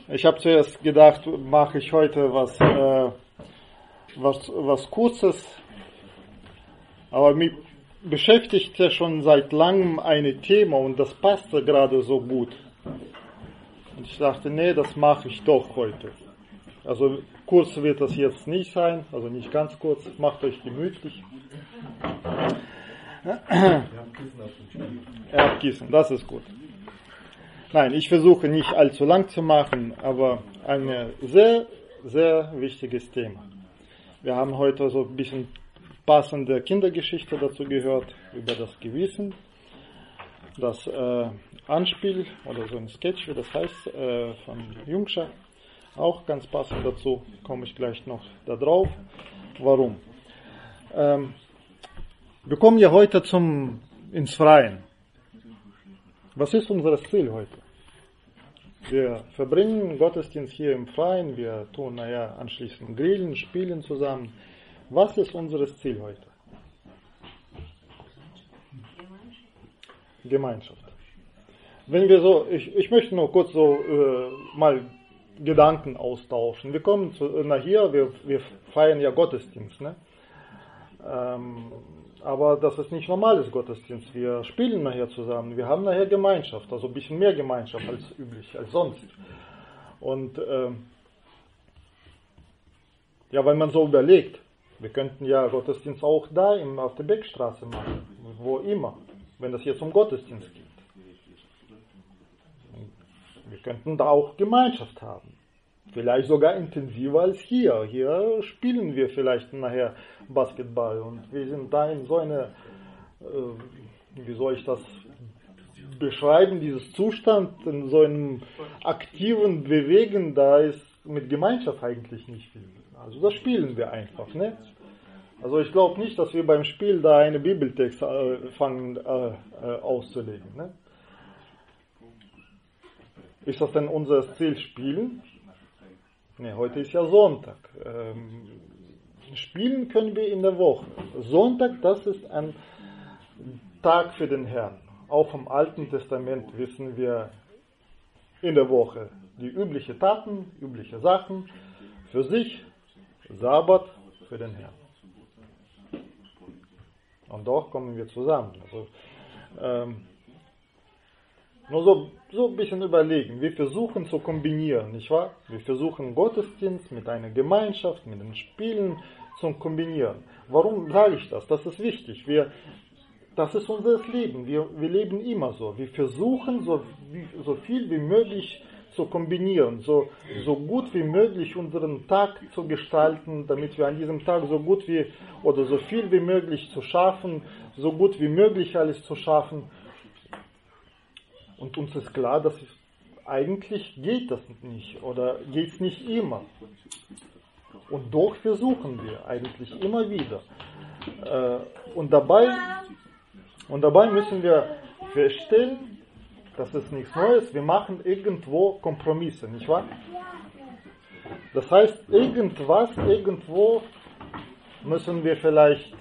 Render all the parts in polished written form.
Ich habe zuerst gedacht, mache ich heute was Kurzes, aber mich beschäftigt ja schon seit langem ein Thema und das passte gerade so gut. Und ich dachte, nee, das mache ich doch heute. Also kurz wird das jetzt nicht sein, also nicht ganz kurz, macht euch gemütlich. Abgießen, das ist gut. Nein, ich versuche nicht allzu lang zu machen, aber ein sehr, sehr wichtiges Thema. Wir haben heute so ein bisschen passende Kindergeschichte dazu gehört, über das Gewissen, das Anspiel oder so ein Sketch, wie das heißt, von Jungscha, auch ganz passend dazu, komme ich gleich noch da drauf. Warum? Wir kommen ja heute ins Freien. Was ist unser Ziel heute? Wir verbringen Gottesdienst hier im Freien, wir tun anschließend grillen, spielen zusammen. Was ist unser Ziel heute? Gemeinschaft. Wenn wir so, ich möchte nur kurz so mal Gedanken austauschen. Wir kommen nachher, wir feiern ja Gottesdienst, ne? Aber das ist nicht normales Gottesdienst. Wir spielen nachher zusammen. Wir haben nachher Gemeinschaft, also ein bisschen mehr Gemeinschaft als üblich, als sonst. Und wenn man so überlegt, wir könnten ja Gottesdienst auch da auf der Beckstraße machen, wo immer, wenn es jetzt um Gottesdienst geht. Wir könnten da auch Gemeinschaft haben. Vielleicht sogar intensiver als hier. Hier spielen wir vielleicht nachher Basketball und wir sind da in so eine, wie soll ich das beschreiben, dieses Zustand, in so einem aktiven Bewegen, da ist mit Gemeinschaft eigentlich nicht viel. Also das spielen wir einfach, ne? Also ich glaube nicht, dass wir beim Spiel da einen Bibeltext fangen auszulegen, ne? Ist das denn unser Ziel, spielen? Ne, heute ist ja Sonntag. Spielen können wir in der Woche. Sonntag, das ist ein Tag für den Herrn. Auch vom Alten Testament wissen wir in der Woche die üblichen Taten, übliche Sachen für sich, Sabbat für den Herrn. Und doch kommen wir zusammen. Also, nur so ein bisschen überlegen. Wir versuchen zu kombinieren, nicht wahr? Wir versuchen Gottesdienst mit einer Gemeinschaft, mit den Spielen zu kombinieren. Warum sage ich das? Das ist wichtig. Das ist unser Leben. Wir leben immer so. Wir versuchen so viel wie möglich zu kombinieren, so gut wie möglich unseren Tag zu gestalten, damit wir an diesem Tag so viel wie möglich zu schaffen, so gut wie möglich alles zu schaffen. Und uns ist klar, dass eigentlich geht das nicht oder geht es nicht immer. Und doch versuchen wir eigentlich immer wieder. Und dabei müssen wir feststellen, das ist nichts Neues, wir machen irgendwo Kompromisse, nicht wahr? Das heißt, irgendwo müssen wir vielleicht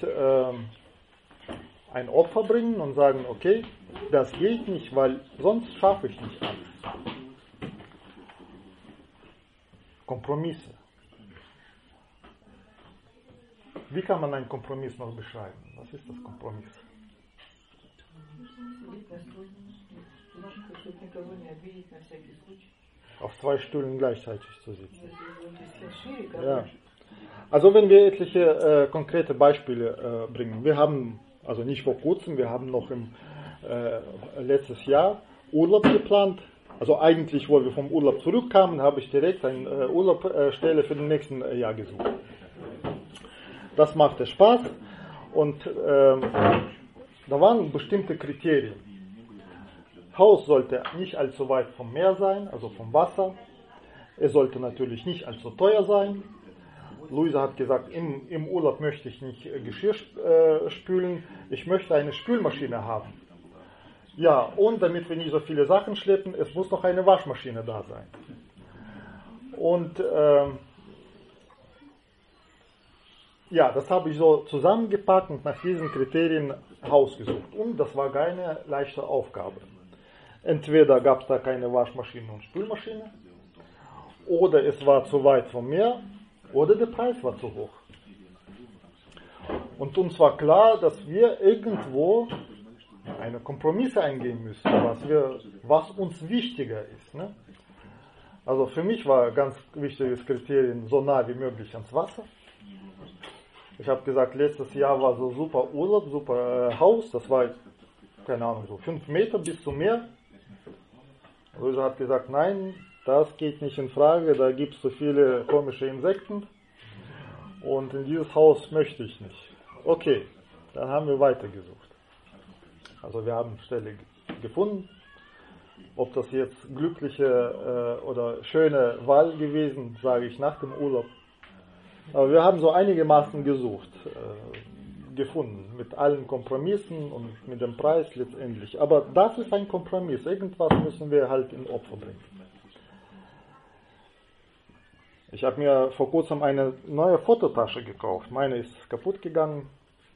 ein Opfer bringen und sagen, okay, das geht nicht, weil sonst schaffe ich nicht alles. Kompromisse. Wie kann man einen Kompromiss noch beschreiben? Was ist das Kompromiss? Auf zwei Stühlen gleichzeitig zu sitzen. Ja. Also wenn wir etliche konkrete Beispiele bringen. Wir haben, also nicht vor kurzem, wir haben noch letztes Jahr Urlaub geplant. Also eigentlich, wo wir vom Urlaub zurückkamen, habe ich direkt eine Urlaubsstelle für den nächsten Jahr gesucht. Das machte Spaß und da waren bestimmte Kriterien. Haus sollte nicht allzu weit vom Meer sein, also vom Wasser. Es sollte natürlich nicht allzu teuer sein. Luisa hat gesagt, im Urlaub möchte ich nicht Geschirr spülen, ich möchte eine Spülmaschine haben. Ja, und damit wir nicht so viele Sachen schleppen, es muss noch eine Waschmaschine da sein. Und das habe ich so zusammengepackt und nach diesen Kriterien Haus gesucht. Und das war keine leichte Aufgabe. Entweder gab es da keine Waschmaschine und Spülmaschine, oder es war zu weit vom Meer, oder der Preis war zu hoch. Und uns war klar, dass wir irgendwo eine Kompromisse eingehen müssen, was uns wichtiger ist. Ne? Also für mich war ein ganz wichtiges Kriterium, so nah wie möglich ans Wasser. Ich habe gesagt, letztes Jahr war so super Urlaub, super Haus, das war, keine Ahnung, so 5 Meter bis zum Meer. Luisa hat gesagt, nein, das geht nicht in Frage, da gibt es so viele komische Insekten und in dieses Haus möchte ich nicht. Okay, dann haben wir weitergesucht. Also wir haben Stelle gefunden. Ob das jetzt glückliche oder schöne Wahl gewesen, sage ich nach dem Urlaub. Aber wir haben so einigermaßen gefunden, mit allen Kompromissen und mit dem Preis letztendlich. Aber das ist ein Kompromiss. Irgendwas müssen wir halt in Opfer bringen. Ich habe mir vor kurzem eine neue Fototasche gekauft. Meine ist kaputt gegangen.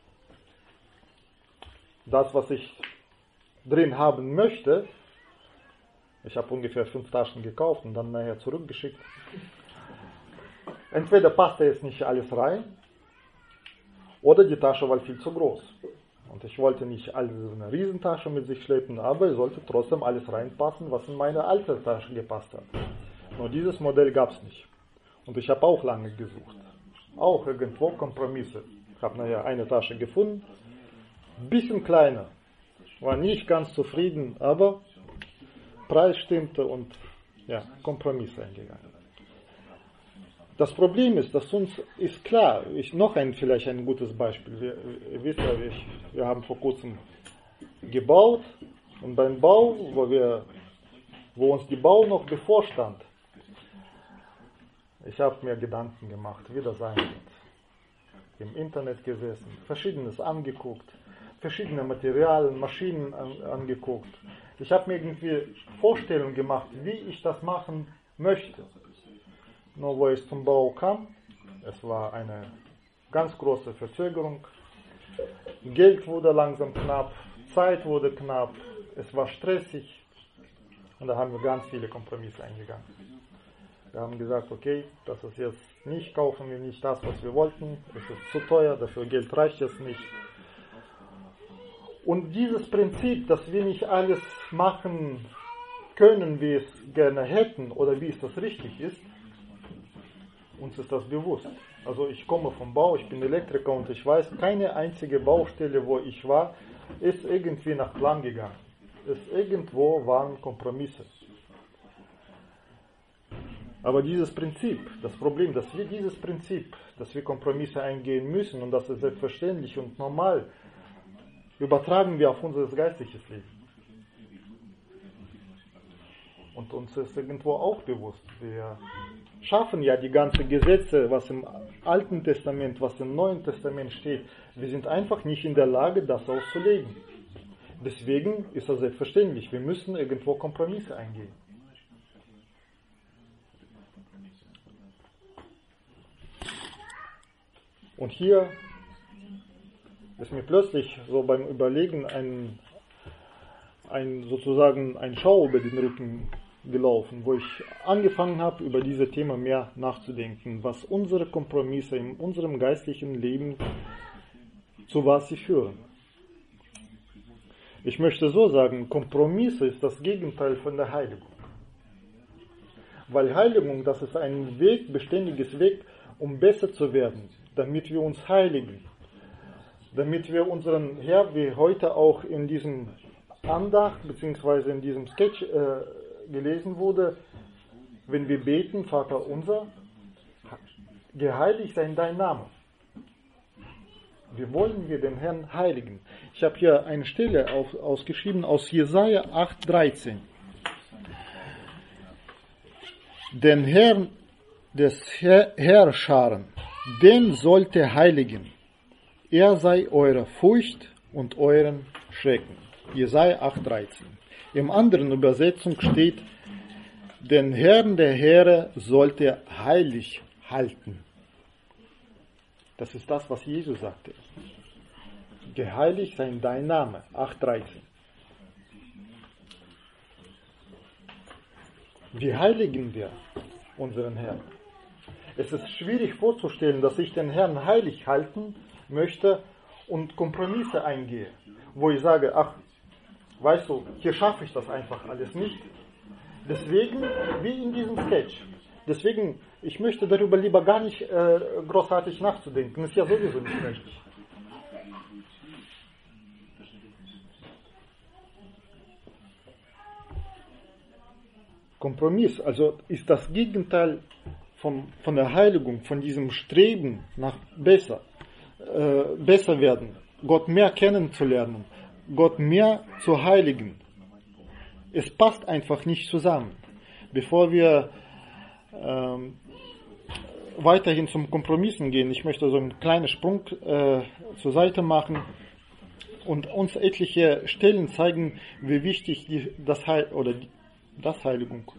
Das, was ich drin haben möchte, ich habe ungefähr 5 Taschen gekauft und dann nachher zurückgeschickt. Entweder passte jetzt nicht alles rein, oder die Tasche war viel zu groß. Und ich wollte nicht eine Riesentasche mit sich schleppen, aber es sollte trotzdem alles reinpassen, was in meine alte Tasche gepasst hat. Nur dieses Modell gab es nicht. Und ich habe auch lange gesucht. Auch irgendwo Kompromisse. Ich habe nachher eine Tasche gefunden, ein bisschen kleiner. War nicht ganz zufrieden, aber Preis stimmte und ja, Kompromisse eingegangen. Das Problem ist, dass uns ist klar, vielleicht ein gutes Beispiel. Ihr wisst ja, wir haben vor kurzem gebaut und beim Bau, wo uns die Bau noch bevorstand, ich habe mir Gedanken gemacht, wie das sein wird. Im Internet gesessen, Verschiedenes angeguckt, verschiedene Materialien, Maschinen angeguckt. Ich habe mir irgendwie Vorstellungen gemacht, wie ich das machen möchte. Nur wo es zum Bau kam, es war eine ganz große Verzögerung. Geld wurde langsam knapp, Zeit wurde knapp, es war stressig. Und da haben wir ganz viele Kompromisse eingegangen. Wir haben gesagt, okay, das ist jetzt nicht, kaufen wir nicht das, was wir wollten. Es ist zu teuer, dafür Geld reicht es nicht. Und dieses Prinzip, dass wir nicht alles machen können, wie es gerne hätten oder wie es das richtig ist, uns ist das bewusst. Also ich komme vom Bau, ich bin Elektriker und ich weiß, keine einzige Baustelle, wo ich war, ist irgendwie nach Plan gegangen. Irgendwo waren Kompromisse. Aber dieses Prinzip, das Problem, dass wir Kompromisse eingehen müssen und das ist selbstverständlich und normal, übertragen wir auf unser geistliches Leben. Und uns ist irgendwo auch bewusst, wir schaffen ja die ganzen Gesetze, was im Alten Testament, was im Neuen Testament steht. Wir sind einfach nicht in der Lage, das auszulegen. Deswegen ist das selbstverständlich, wir müssen irgendwo Kompromisse eingehen. Und hier ist mir plötzlich so beim Überlegen sozusagen ein Schauer über den Rücken gelaufen, wo ich angefangen habe, über dieses Thema mehr nachzudenken, was unsere Kompromisse in unserem geistlichen Leben, zu was sie führen. Ich möchte so sagen, Kompromisse ist das Gegenteil von der Heiligung. Weil Heiligung, das ist ein Weg, beständiges Weg, um besser zu werden, damit wir uns heiligen, damit wir unseren Herr, wie heute auch in diesem Andacht bzw. in diesem Sketch gelesen wurde, wenn wir beten, Vater unser, geheiligt sei dein Name. Wie wollen wir den Herrn heiligen? Ich habe hier eine Stelle ausgeschrieben aus Jesaja 8,13. Den Herrn des Herrscharen, den sollt ihr heiligen. Er sei eure Furcht und euren Schrecken. Jesaja 8,13. Im anderen Übersetzung steht, den Herrn der Heere sollt ihr heilig halten. Das ist das, was Jesus sagte. Geheiligt sei dein Name. 8,13. Wie heiligen wir? unseren Herrn. Es ist schwierig vorzustellen, dass ich den Herrn heilig halten möchte und Kompromisse eingehe, wo ich sage, ach, weißt du, hier schaffe ich das einfach alles nicht. Deswegen, wie in diesem Sketch, deswegen, ich möchte darüber lieber gar nicht großartig nachzudenken, ist ja sowieso nicht möglich. Kompromiss, also ist das Gegenteil von der Heiligung, von diesem Streben nach besser werden, Gott mehr kennenzulernen, Gott mehr zu heiligen. Es passt einfach nicht zusammen. Bevor wir weiterhin zum Kompromissen gehen, ich möchte so einen kleinen Sprung zur Seite machen und uns etliche Stellen zeigen, wie wichtig die Heiligung,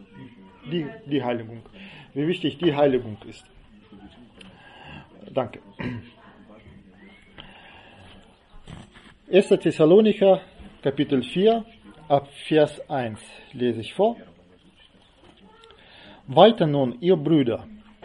wie wichtig die Heiligung ist. Danke. 1. Thessalonicher, Kapitel 4, ab Vers 1 lese ich vor. Weiter nun, ihr Brüder,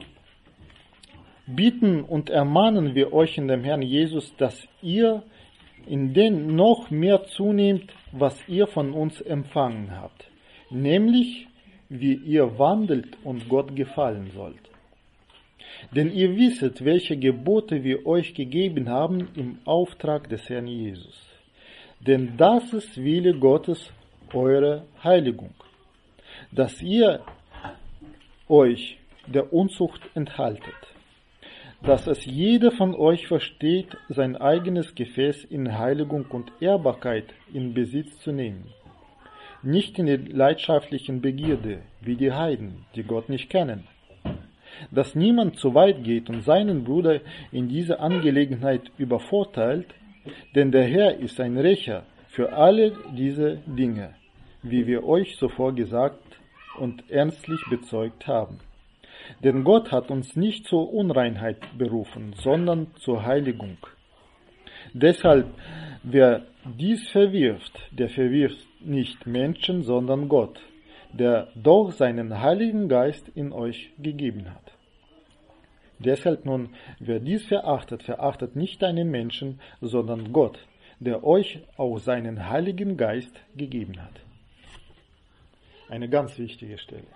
bitten und ermahnen wir euch in dem Herrn Jesus, dass ihr in den noch mehr zunehmt, was ihr von uns empfangen habt, nämlich wie ihr wandelt und Gott gefallen sollt. Denn ihr wisset, welche Gebote wir euch gegeben haben im Auftrag des Herrn Jesus. Denn das ist Wille Gottes, eure Heiligung, dass ihr euch der Unzucht enthaltet, dass es jeder von euch versteht, sein eigenes Gefäß in Heiligung und Ehrbarkeit in Besitz zu nehmen, nicht in der leidenschaftlichen Begierde, wie die Heiden, die Gott nicht kennen, dass niemand zu weit geht und seinen Bruder in dieser Angelegenheit übervorteilt, denn der Herr ist ein Rächer für alle diese Dinge, wie wir euch zuvor gesagt und ernstlich bezeugt haben. Denn Gott hat uns nicht zur Unreinheit berufen, sondern zur Heiligung. Deshalb, wer dies verwirft, der verwirft nicht Menschen, sondern Gott, der doch seinen Heiligen Geist in euch gegeben hat. Deshalb nun, wer dies verachtet, verachtet nicht einen Menschen, sondern Gott, der euch auch seinen Heiligen Geist gegeben hat. Eine ganz wichtige Stelle.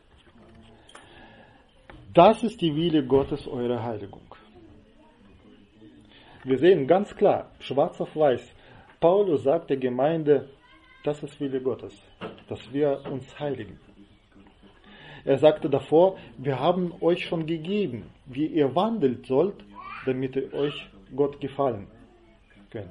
Das ist die Wille Gottes, eure Heiligung. Wir sehen ganz klar, schwarz auf weiß, Paulus sagt der Gemeinde, das ist Wille Gottes, dass wir uns heiligen. Er sagte davor, wir haben euch schon gegeben, wie ihr wandelt sollt, damit ihr euch Gott gefallen könnt.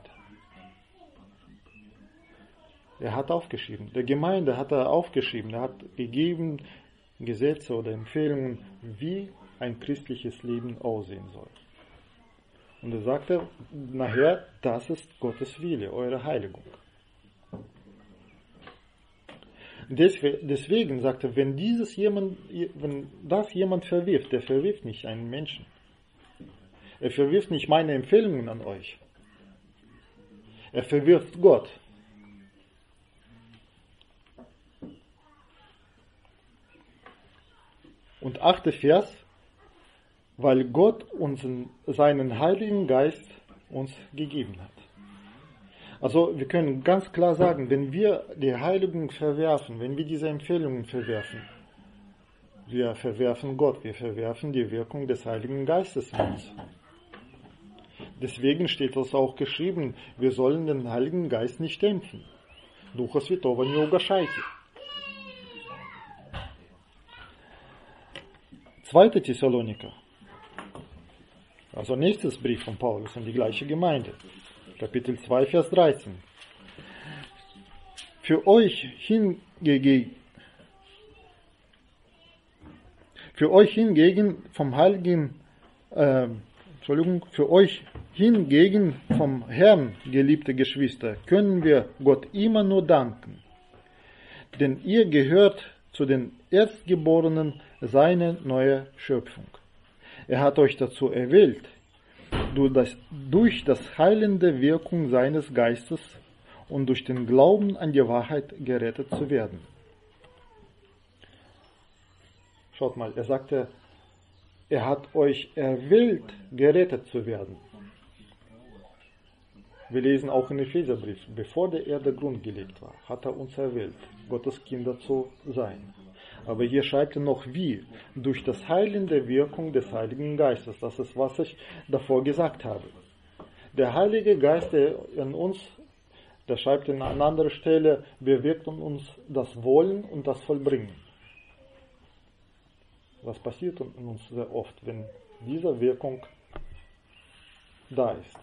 Er hat aufgeschrieben, der Gemeinde hat er aufgeschrieben, er hat gegeben Gesetze oder Empfehlungen, wie ein christliches Leben aussehen soll. Und er sagte nachher, das ist Gottes Wille, eure Heiligung. Deswegen sagt er, wenn das jemand verwirft, der verwirft nicht einen Menschen. Er verwirft nicht meine Empfehlungen an euch. Er verwirft Gott. Und 8. Vers, weil Gott seinen Heiligen Geist uns gegeben hat. Also wir können ganz klar sagen, wenn wir die Heiligung verwerfen, wenn wir diese Empfehlungen verwerfen, wir verwerfen Gott, wir verwerfen die Wirkung des Heiligen Geistes in uns. Deswegen steht es auch geschrieben, wir sollen den Heiligen Geist nicht dämpfen. Духа Святого не угашайте. 2. Thessaloniker, also nächstes Brief von Paulus an die gleiche Gemeinde, Kapitel 2, Vers 13. Für euch hingegen vom Herrn, geliebte Geschwister, können wir Gott immer nur danken, denn ihr gehört zu den Erstgeborenen seiner neuen Schöpfung. Er hat euch dazu erwählt, durch das heilende Wirkung seines Geistes und durch den Glauben an die Wahrheit gerettet zu werden. Schaut mal, er sagte, er hat euch erwählt, gerettet zu werden. Wir lesen auch in Epheserbrief, bevor der Erde Grund gelegt war, hat er uns erwählt, Gottes Kinder zu sein. Aber hier schreibt er noch wie, durch das heilende Wirkung des Heiligen Geistes. Das ist, was ich davor gesagt habe. Der Heilige Geist, der in uns, der schreibt an einer anderen Stelle, bewirkt in uns das Wollen und das Vollbringen. Was passiert in uns sehr oft, wenn diese Wirkung da ist?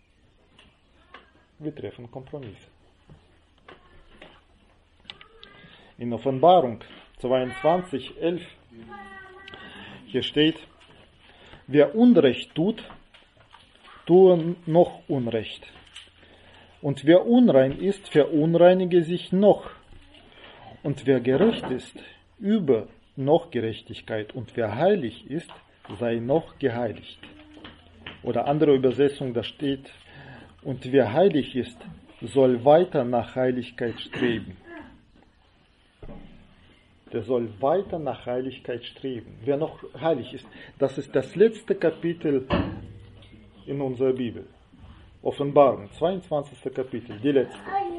Wir treffen Kompromisse. In Offenbarung 22,11 hier steht, wer Unrecht tut, tue noch Unrecht. Und wer unrein ist, verunreinige sich noch. Und wer gerecht ist, übe noch Gerechtigkeit. Und wer heilig ist, sei noch geheiligt. Oder andere Übersetzung, da steht, und wer heilig ist, soll weiter nach Heiligkeit streben. Der soll weiter nach Heiligkeit streben. Wer noch heilig ist, das ist das letzte Kapitel in unserer Bibel. Offenbarung, 22. Kapitel, die letzte.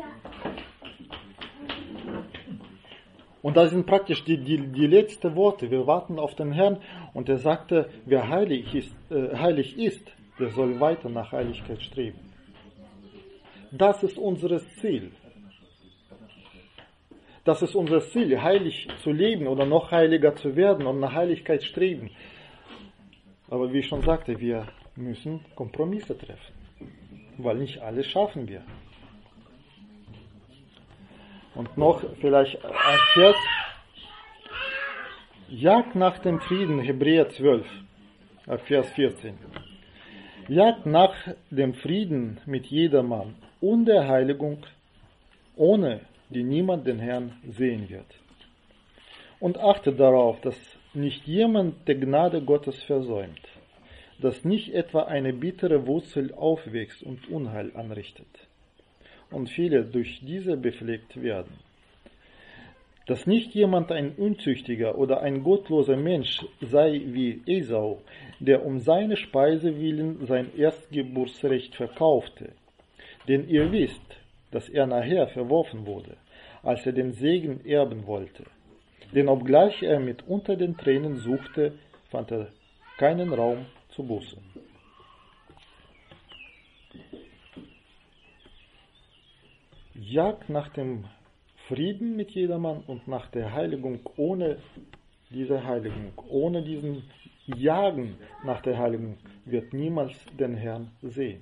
Und das sind praktisch die letzten Worte. Wir warten auf den Herrn und er sagte, wer heilig ist, der soll weiter nach Heiligkeit streben. Das ist unser Ziel. Das ist unser Ziel, heilig zu leben oder noch heiliger zu werden und nach Heiligkeit streben. Aber wie ich schon sagte, wir müssen Kompromisse treffen, weil nicht alles schaffen wir. Und noch vielleicht ein Vers. Jagt nach dem Frieden, Hebräer 12, Vers 14. Jagt nach dem Frieden mit jedermann und der Heiligung, ohne die niemand den Herrn sehen wird. Und achtet darauf, dass nicht jemand der Gnade Gottes versäumt, dass nicht etwa eine bittere Wurzel aufwächst und Unheil anrichtet und viele durch diese befleckt werden. Dass nicht jemand ein unzüchtiger oder ein gottloser Mensch sei wie Esau, der um seine Speise willen sein Erstgeburtsrecht verkaufte. Denn ihr wisst, dass er nachher verworfen wurde, als er den Segen erben wollte. Denn obgleich er mit unter den Tränen suchte, fand er keinen Raum zur Buße. Jagt nach dem Frieden mit jedermann und nach der Heiligung ohne diese Heiligung, ohne diesen Jagen nach der Heiligung wird niemals den Herrn sehen.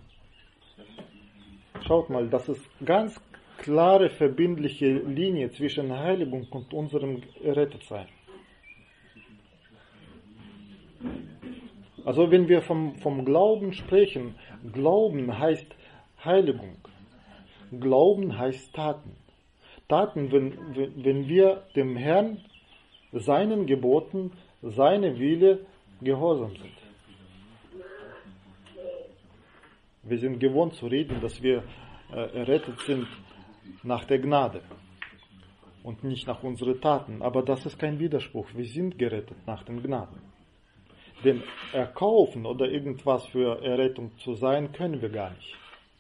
Schaut mal, das ist ganz klare verbindliche Linie zwischen Heiligung und unserem Errettetsein. Also wenn wir vom Glauben sprechen, Glauben heißt Heiligung. Glauben heißt Taten. Taten, wenn wir dem Herrn, seinen Geboten, seine Wille gehorsam sind. Wir sind gewohnt zu reden, dass wir errettet sind nach der Gnade und nicht nach unseren Taten. Aber das ist kein Widerspruch. Wir sind gerettet nach den Gnaden. Denn erkaufen oder irgendwas für Errettung zu sein, können wir gar nicht.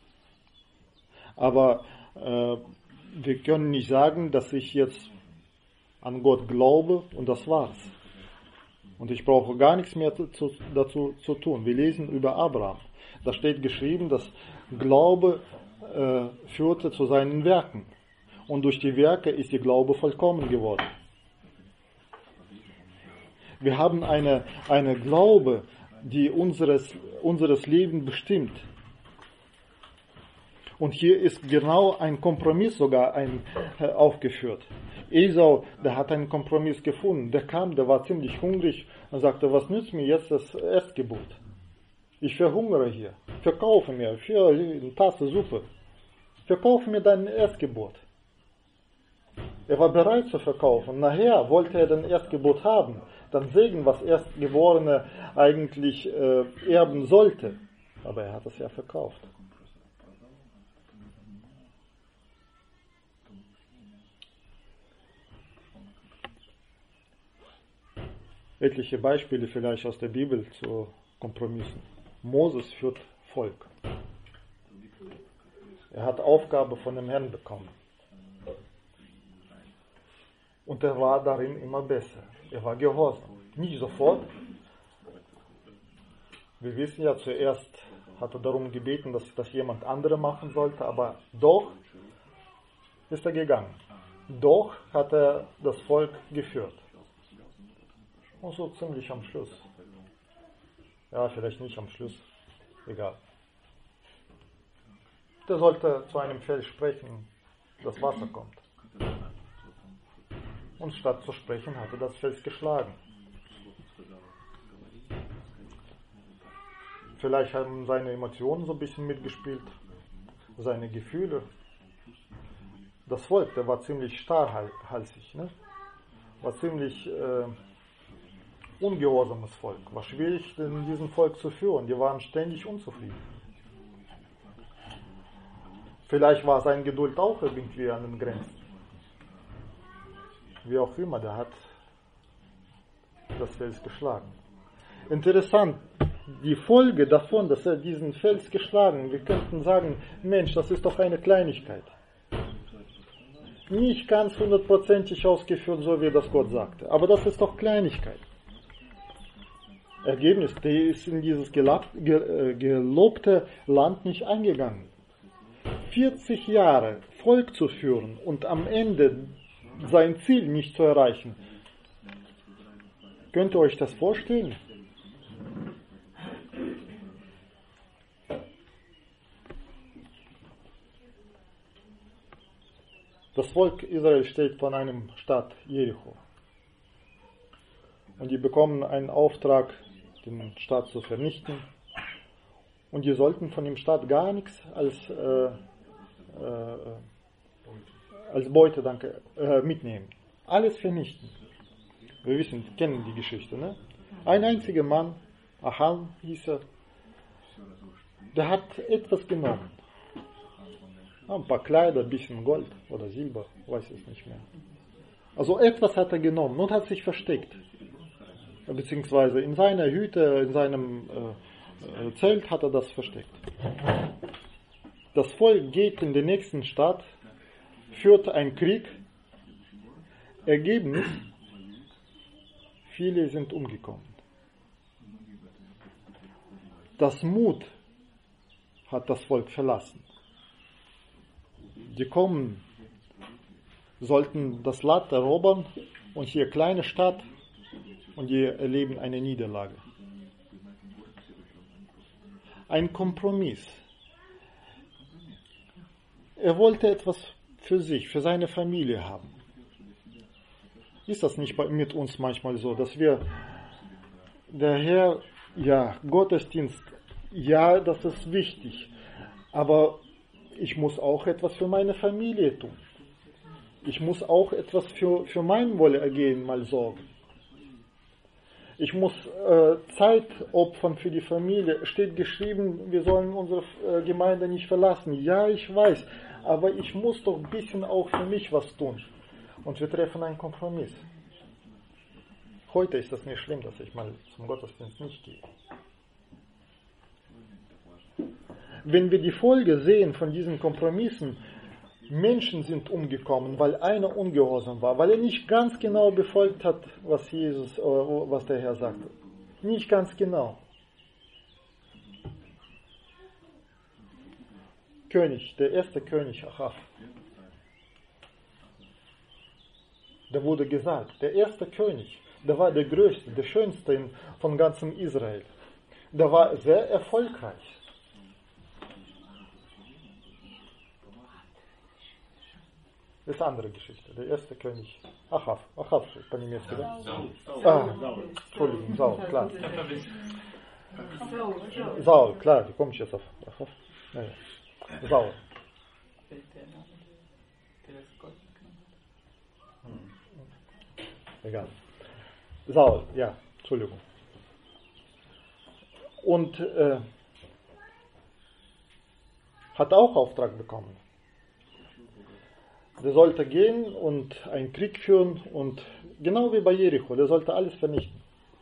Aber wir können nicht sagen, dass ich jetzt an Gott glaube und das war's. Und ich brauche gar nichts mehr dazu zu tun. Wir lesen über Abraham. Da steht geschrieben, dass Glaube führte zu seinen Werken. Und durch die Werke ist der Glaube vollkommen geworden. Wir haben eine Glaube, die unseres Lebens bestimmt. Und hier ist genau ein Kompromiss sogar aufgeführt. Esau, der hat einen Kompromiss gefunden. Der war ziemlich hungrig und sagte, was nützt mir jetzt das Erstgebot? Ich verhungere hier. Verkaufe mir für eine Tasse Suppe. Verkaufe mir dein Erstgebot. Er war bereit zu verkaufen. Nachher wollte er den Erstgebot haben. Dann Segen, was Erstgeborene eigentlich erben sollte. Aber er hat es ja verkauft. etliche Beispiele vielleicht aus der Bibel zu Kompromissen. Moses führt Volk. Er hat Aufgabe von dem Herrn bekommen. Und er war darin immer besser. Er war gehorsam. Nicht sofort. Wir wissen ja, zuerst hat er darum gebeten, dass das jemand andere machen sollte, aber doch ist er gegangen. Doch hat er das Volk geführt. Und so ziemlich am Schluss. Ja, vielleicht nicht am Schluss. Egal. Der sollte zu einem Fels sprechen, das Wasser kommt. Und statt zu sprechen, hat er das Fels geschlagen. Vielleicht haben seine Emotionen so ein bisschen mitgespielt, seine Gefühle. Das Volk, der war ziemlich starrhalsig, ne? War ziemlich ungehorsames Volk. War schwierig, diesen Volk zu führen. Die waren ständig unzufrieden. Vielleicht war seine Geduld auch irgendwie an den Grenzen. Wie auch immer, der hat das Fels geschlagen. Interessant, die Folge davon, dass er diesen Fels geschlagen, wir könnten sagen, Mensch, das ist doch eine Kleinigkeit. Nicht ganz 100% ausgeführt, so wie das Gott sagte. Aber das ist doch Kleinigkeit. Ergebnis, der ist in dieses gelobte Land nicht eingegangen. 40 Jahre Volk zu führen und am Ende sein Ziel nicht zu erreichen. Könnt ihr euch das vorstellen? Das Volk Israel steht vor einem Stadt Jericho. Und die bekommen einen Auftrag, den Stadt zu vernichten. Und die sollten von dem Stadt gar nichts als Beute mitnehmen. Alles vernichten. Wir kennen die Geschichte, ne? Ein einziger Mann, Achan hieß er, der hat etwas genommen. Ein paar Kleider, ein bisschen Gold oder Silber, weiß ich nicht mehr. Also etwas hat er genommen und hat sich versteckt. Beziehungsweise in seiner Hütte, in seinem Zelt hat er das versteckt. Das Volk geht in die nächste Stadt, führt einen Krieg. Ergebnis, viele sind umgekommen. Das Mut hat das Volk verlassen. Die kommen, sollten das Land erobern und hier kleine Stadt und die erleben eine Niederlage. Ein Kompromiss. Er wollte etwas für sich, für seine Familie haben. Ist das nicht mit uns manchmal so, dass wir, der Herr, ja, Gottesdienst, ja, das ist wichtig, aber ich muss auch etwas für meine Familie tun. Ich muss auch etwas für mein Wohlergehen mal sorgen. Ich muss Zeit opfern für die Familie. Steht geschrieben, wir sollen unsere Gemeinde nicht verlassen. Ja, ich weiß, aber ich muss doch ein bisschen auch für mich was tun. Und wir treffen einen Kompromiss. Heute ist das nicht schlimm, dass ich mal zum Gottesdienst nicht gehe. Wenn wir die Folge sehen von diesen Kompromissen, Menschen sind umgekommen, weil einer ungehorsam war, weil er nicht ganz genau befolgt hat, was der Herr sagte. Nicht ganz genau. König, der erste König Achav. Da wurde gesagt, der erste König, der war der größte, der schönste von ganzem Israel. Der war sehr erfolgreich. Das ist eine andere Geschichte. Der erste König Achav по-немецки, да? Entschuldigung, Saul, klar. Saul, klar, die kommen jetzt auf Achav. Naja. Saul. Egal. Saul, ja, Entschuldigung. Und hat auch Auftrag bekommen. Der sollte gehen und einen Krieg führen und genau wie bei Jericho, der sollte alles vernichten.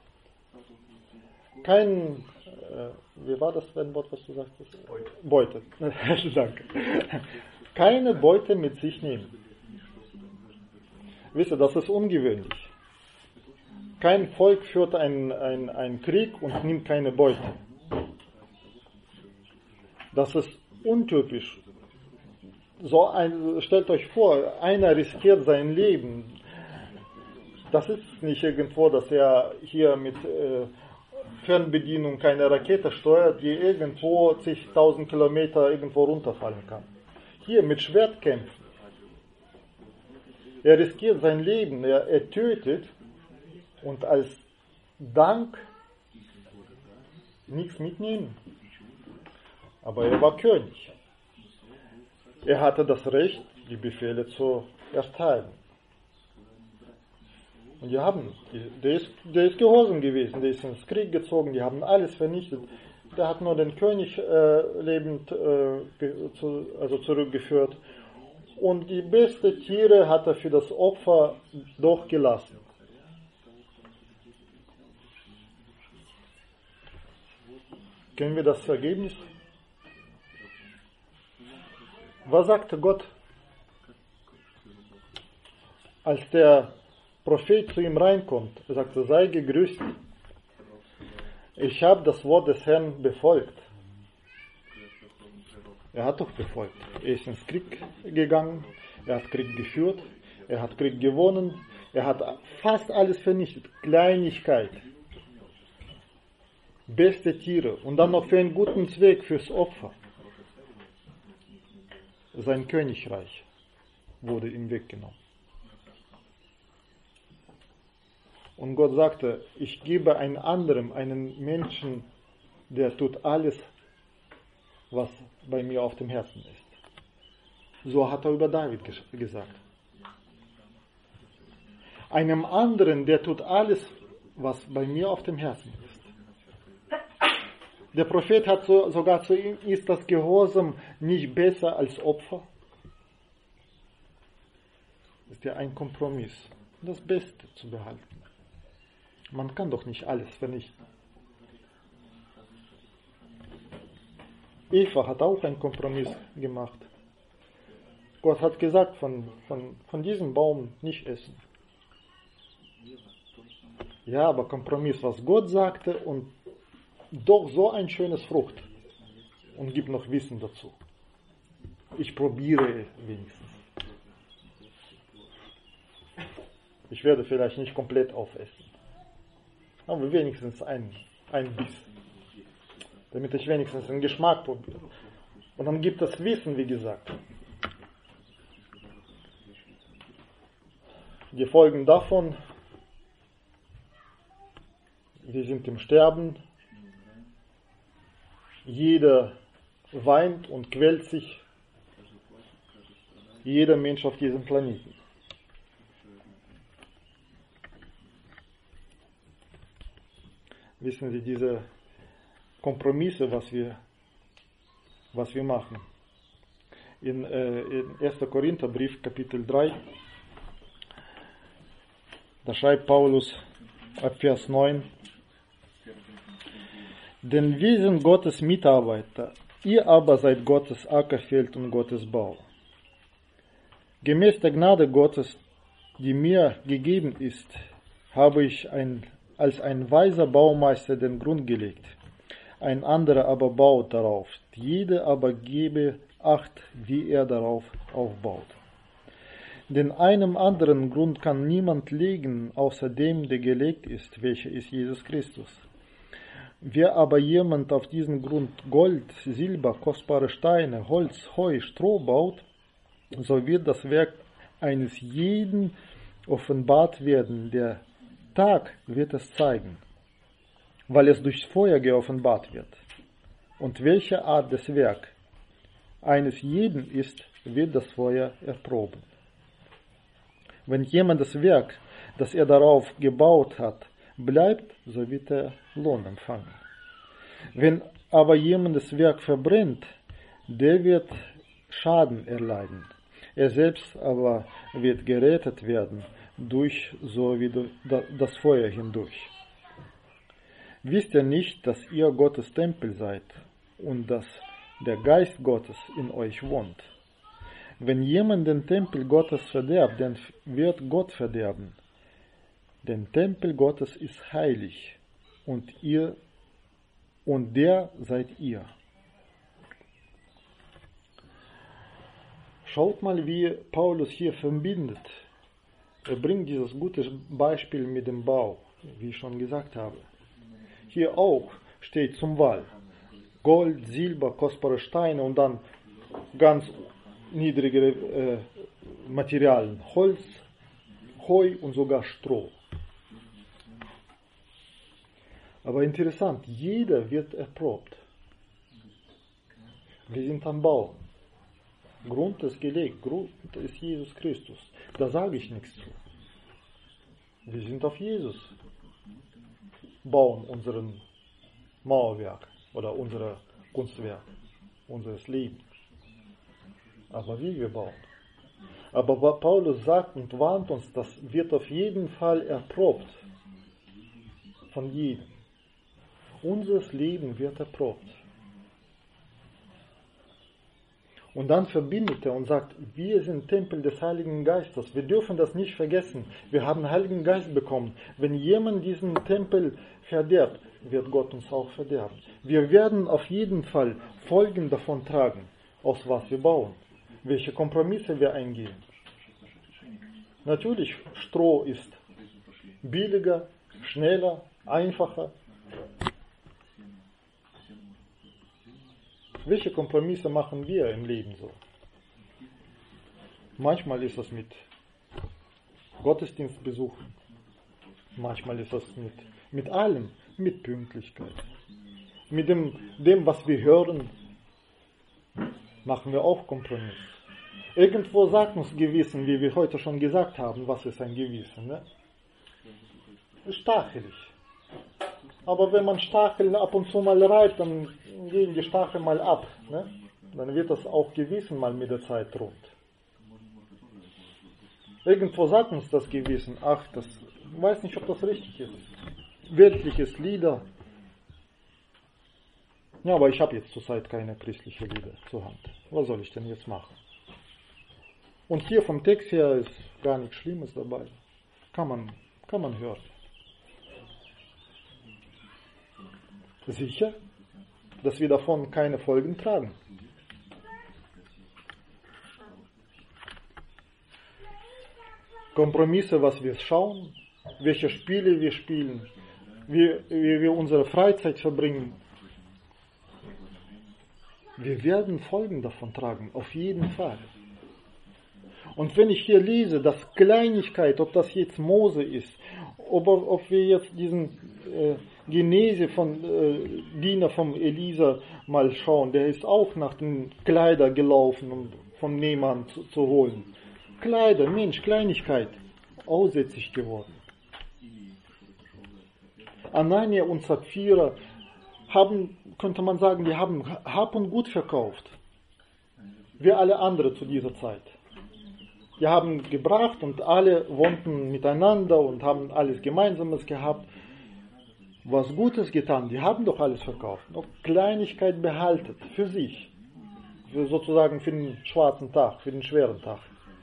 wie war das ein Wort, was du sagtest? Beute. Danke. Keine Beute mit sich nehmen. Wisst ihr, das ist ungewöhnlich. Kein Volk führt einen Krieg und nimmt keine Beute. Das ist untypisch. Stellt euch vor, einer riskiert sein Leben. Das ist nicht irgendwo, dass er hier mit Fernbedienung eine Rakete steuert, die irgendwo zigtausend Kilometer irgendwo runterfallen kann. Hier mit Schwert kämpfen. Er riskiert sein Leben, er tötet und als Dank nichts mitnehmen. Aber er war König. Er hatte das Recht, die Befehle zu erteilen. Und der ist gehorsam gewesen, der ist ins Krieg gezogen, die haben alles vernichtet. Der hat nur den König lebend zurückgeführt. Und die besten Tiere hat er für das Opfer doch gelassen. Kennen wir das Ergebnis? Was sagte Gott, als der Prophet zu ihm reinkommt? Er sagte, sei gegrüßt. Ich habe das Wort des Herrn befolgt. Er hat doch befolgt. Er ist ins Krieg gegangen, er hat Krieg geführt, er hat Krieg gewonnen, er hat fast alles vernichtet. Kleinigkeit. Beste Tiere und dann noch für einen guten Zweck, fürs Opfer. Sein Königreich wurde ihm weggenommen. Und Gott sagte, ich gebe einen Menschen, der tut alles, was bei mir auf dem Herzen ist. So hat er über David gesagt. Einem anderen, der tut alles, was bei mir auf dem Herzen ist. Der Prophet hat sogar zu ihm, ist das Gehorsam nicht besser als Opfer? Das ist ja ein Kompromiss, das Beste zu behalten. Man kann doch nicht alles vernichten. Eva hat auch einen Kompromiss gemacht. Gott hat gesagt, von diesem Baum nicht essen. Ja, aber Kompromiss, was Gott sagte und doch so ein schönes Frucht und gibt noch Wissen dazu. Ich probiere wenigstens. Ich werde vielleicht nicht komplett aufessen, aber wenigstens ein Biss, damit ich wenigstens den Geschmack probiere. Und dann gibt es Wissen, wie gesagt. Die Folgen davon, wir sind im Sterben. Jeder weint und quält sich. Jeder Mensch auf diesem Planeten. Wissen Sie, diese Kompromisse, was wir machen. In 1. Korintherbrief, Kapitel 3, da schreibt Paulus ab Vers 9, denn wir sind Gottes Mitarbeiter, ihr aber seid Gottes Ackerfeld und Gottes Bau. Gemäß der Gnade Gottes, die mir gegeben ist, habe ich als ein weiser Baumeister den Grund gelegt. Ein anderer aber baut darauf, jeder aber gebe Acht, wie er darauf aufbaut. Denn einem anderen Grund kann niemand legen, außer dem, der gelegt ist, welcher ist Jesus Christus. Wer aber jemand auf diesen Grund Gold, Silber, kostbare Steine, Holz, Heu, Stroh baut, so wird das Werk eines jeden offenbart werden. Der Tag wird es zeigen, weil es durchs Feuer geoffenbart wird. Und welche Art des Werk eines jeden ist, wird das Feuer erproben. Wenn jemand das Werk, das er darauf gebaut hat, bleibt, so wird er Lohn empfangen. Wenn aber jemand das Werk verbrennt, der wird Schaden erleiden. Er selbst aber wird gerettet werden, durch so wie das Feuer hindurch. Wisst ihr nicht, dass ihr Gottes Tempel seid und dass der Geist Gottes in euch wohnt? Wenn jemand den Tempel Gottes verderbt, dann wird Gott verderben. Denn Tempel Gottes ist heilig und der seid ihr. Schaut mal, wie Paulus hier verbindet. Er bringt dieses gute Beispiel mit dem Bau, wie ich schon gesagt habe. Hier auch steht zum Wahl Gold, Silber, kostbare Steine und dann ganz niedrige Materialien, Holz, Heu und sogar Stroh. Aber interessant, jeder wird erprobt. Wir sind am Bauen. Grund ist gelegt, Grund ist Jesus Christus. Da sage ich nichts zu. Wir sind auf Jesus. Bauen unseren Mauerwerk oder unser Kunstwerk, unseres Lebens. Aber wie wir bauen. Aber Paulus sagt und warnt uns, das wird auf jeden Fall erprobt. Von jedem. Unser Leben wird erprobt. Und dann verbindet er und sagt, wir sind Tempel des Heiligen Geistes. Wir dürfen das nicht vergessen. Wir haben den Heiligen Geist bekommen. Wenn jemand diesen Tempel verderbt, wird Gott uns auch verderben. Wir werden auf jeden Fall Folgen davon tragen, aus was wir bauen, welche Kompromisse wir eingehen. Natürlich, Stroh ist billiger, schneller, einfacher. Welche Kompromisse machen wir im Leben so? Manchmal ist es mit Gottesdienstbesuchen, manchmal ist es mit allem, mit Pünktlichkeit. Mit dem, was wir hören, machen wir auch Kompromiss. Irgendwo sagt uns Gewissen, wie wir heute schon gesagt haben, was ist ein Gewissen? Ne? Stachelig. Aber wenn man Stacheln ab und zu mal reibt, dann gehen die Stacheln mal ab. Ne? Dann wird das auch Gewissen mal mit der Zeit rund. Irgendwo sagt uns das Gewissen, ich weiß nicht, ob das richtig ist. Weltliches Lieder. Ja, aber ich habe jetzt zurzeit keine christlichen Lieder zur Hand. Was soll ich denn jetzt machen? Und hier vom Text her ist gar nichts Schlimmes dabei. Kann man hören. Sicher, dass wir davon keine Folgen tragen. Kompromisse, was wir schauen, welche Spiele wir spielen, wie wir unsere Freizeit verbringen. Wir werden Folgen davon tragen, auf jeden Fall. Und wenn ich hier lese, dass Kleinigkeit, ob das jetzt Mose ist, ob wir jetzt diesen Genese von Diener vom Elisa mal schauen, der ist auch nach den Kleider gelaufen, um vom Nähmann zu holen. Kleider, Mensch, Kleinigkeit, aussätzig geworden. Anania und Sapphira könnte man sagen, die haben Hab und Gut verkauft. Wie alle anderen zu dieser Zeit. Die haben gebracht und alle wohnten miteinander und haben alles Gemeinsames gehabt. Was Gutes getan, die haben doch alles verkauft. Noch Kleinigkeit behalten, für sich. Sozusagen für den schwarzen Tag, für den schweren Tag.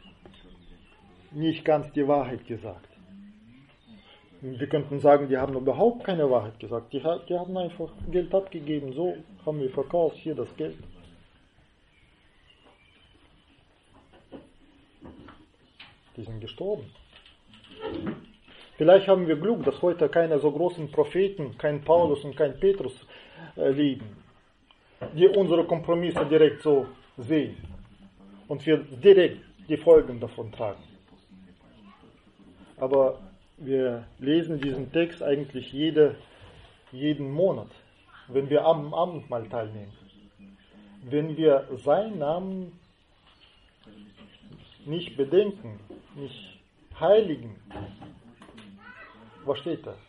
Nicht ganz die Wahrheit gesagt. Wir könnten sagen, die haben überhaupt keine Wahrheit gesagt. Die haben einfach Geld abgegeben. So haben wir verkauft, hier das Geld. Die sind gestorben. Vielleicht haben wir Glück, dass heute keine so großen Propheten, kein Paulus und kein Petrus leben, die unsere Kompromisse direkt so sehen und wir direkt die Folgen davon tragen. Aber wir lesen diesen Text eigentlich jeden Monat, wenn wir am Abendmahl teilnehmen. Wenn wir seinen Namen nicht bedenken, nicht heiligen, was steht da?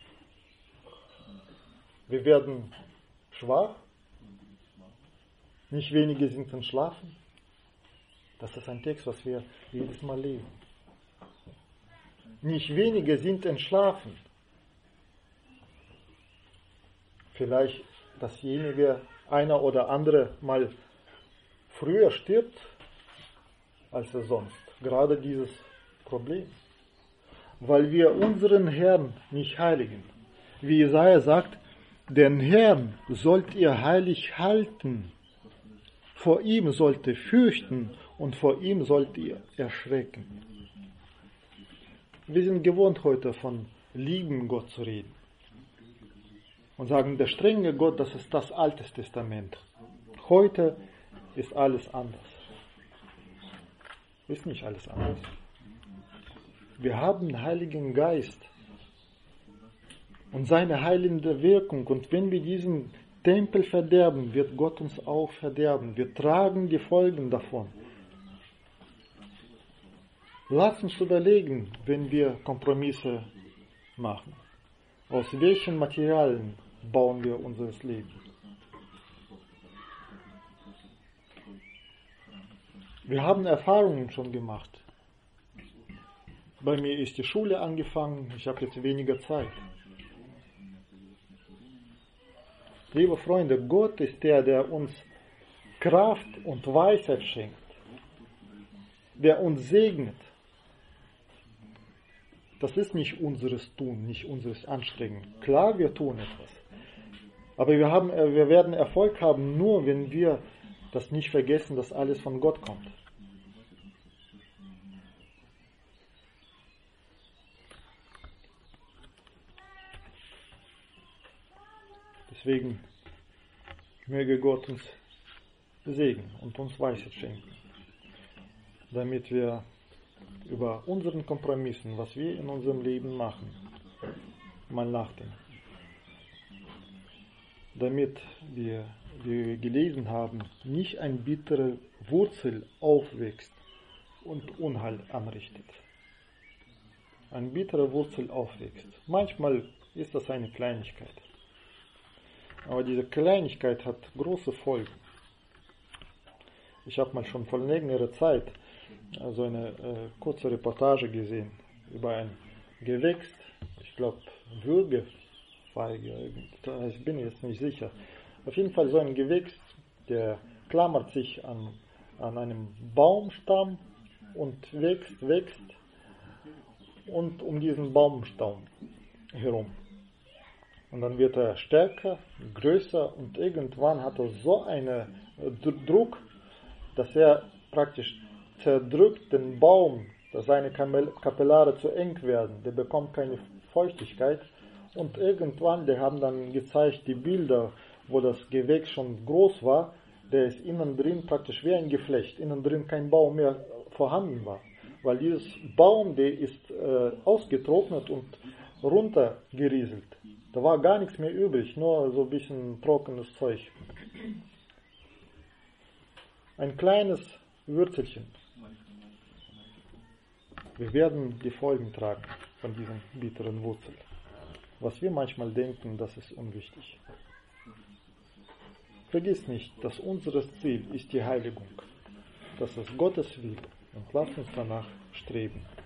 Wir werden schwach, nicht wenige sind entschlafen. Das ist ein Text, was wir jedes Mal lesen. Nicht wenige sind entschlafen. vielleicht dasjenige, einer oder andere mal früher stirbt, als er sonst. Gerade dieses Problem. Weil wir unseren Herrn nicht heiligen. Wie Jesaja sagt, den Herrn sollt ihr heilig halten. Vor ihm sollt ihr fürchten und vor ihm sollt ihr erschrecken. Wir sind gewohnt heute von lieben Gott zu reden. Und sagen, der strenge Gott, das ist das Alte Testament. Heute ist alles anders. Ist nicht alles anders. Wir haben den Heiligen Geist und seine heilende Wirkung. Und wenn wir diesen Tempel verderben, wird Gott uns auch verderben. Wir tragen die Folgen davon. Lass uns überlegen, wenn wir Kompromisse machen. Aus welchen Materialien bauen wir unser Leben? Wir haben Erfahrungen schon gemacht. Bei mir ist die Schule angefangen, ich habe jetzt weniger Zeit. Liebe Freunde, Gott ist der uns Kraft und Weisheit schenkt, der uns segnet. Das ist nicht unseres Tun, nicht unseres Anstrengen. Klar, wir tun etwas. Aber wir werden Erfolg haben, nur wenn wir das nicht vergessen, dass alles von Gott kommt. Deswegen möge Gott uns segnen und uns Weisheit schenken, damit wir über unseren Kompromissen, was wir in unserem Leben machen, mal nachdenken. Damit wir, wie wir gelesen haben, nicht eine bittere Wurzel aufwächst und Unheil anrichtet. Eine bittere Wurzel aufwächst. Manchmal ist das eine Kleinigkeit. Aber diese Kleinigkeit hat große Folgen. Ich habe mal schon vor längerer Zeit so eine kurze Reportage gesehen über ein Gewächs, ich glaube Würgefeige, ich bin jetzt nicht sicher. Auf jeden Fall so ein Gewächs, der klammert sich an einem Baumstamm und wächst und um diesen Baumstamm herum. Und dann wird er stärker, größer und irgendwann hat er so einen Druck, dass er praktisch zerdrückt den Baum, dass seine Kapillare zu eng werden. Der bekommt keine Feuchtigkeit. Und irgendwann, die haben dann gezeigt, die Bilder, wo das Gewächs schon groß war, der ist innen drin praktisch wie ein Geflecht, innen drin kein Baum mehr vorhanden war. Weil dieses Baum, der ist ausgetrocknet und runtergerieselt. Da war gar nichts mehr übrig, nur so ein bisschen trockenes Zeug. Ein kleines Würzelchen. Wir werden die Folgen tragen von diesen bitteren Wurzeln. Was wir manchmal denken, das ist unwichtig. Vergiss nicht, dass unser Ziel ist die Heiligung. Das ist Gottes Wille und lasst uns danach streben.